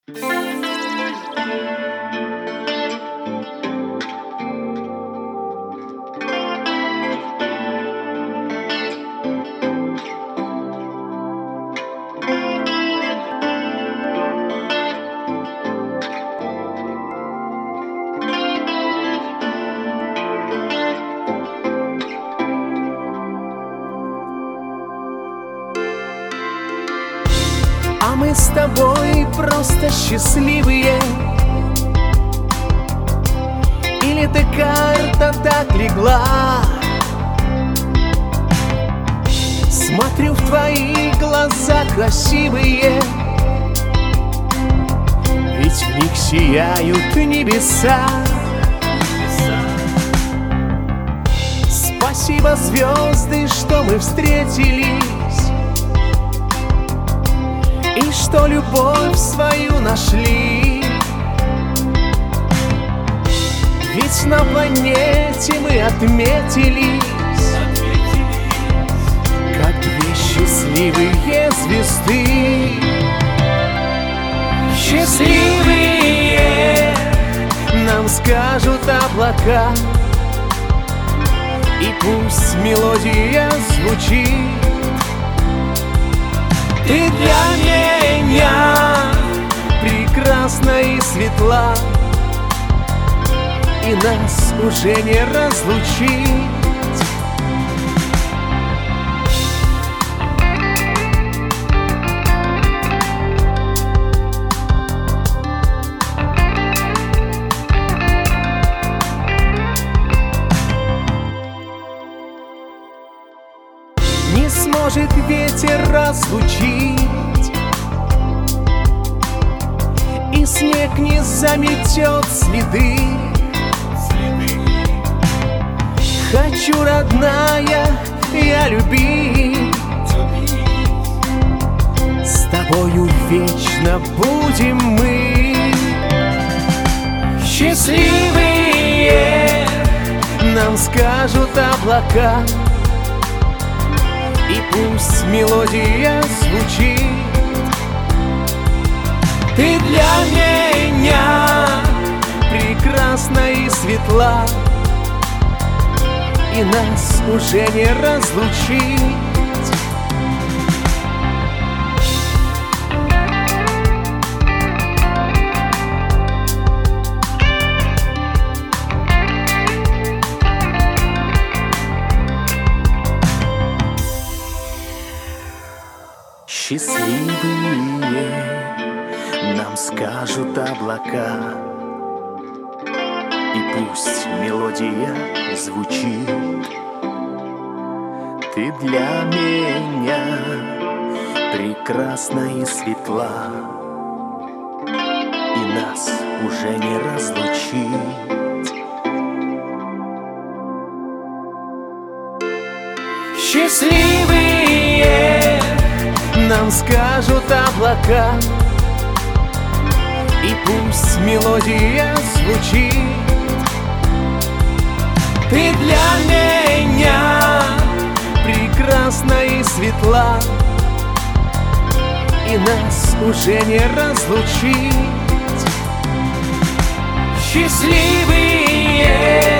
А мы с тобой просто счастливые. Или эта карта так легла? Смотрю в твои глаза красивые, ведь в них сияют небеса. Спасибо, звезды, что мы встретились, и что любовь свою нашли. Ведь на планете мы отметились, как две счастливые звезды. Счастливые нам скажут облака, и пусть мелодия звучит. Ты для меня прекрасна и светла, и нас уже не разлучить. Не сможет ветер разлучить, и снег не заметет следы. Хочу, родная, я любить, с тобою вечно будем мы. Счастливые нам скажут облака, и пусть мелодия звучит. Ты для меня прекрасна и светла, и нас уже не разлучить. Счастливые нам скажут облака, и пусть мелодия звучит. Ты для меня прекрасна и светла, и нас уже не разлучить. Счастливые нам скажут облака, и пусть мелодия звучит. Ты для меня прекрасна и светла, и нас уже не разлучить. Счастливые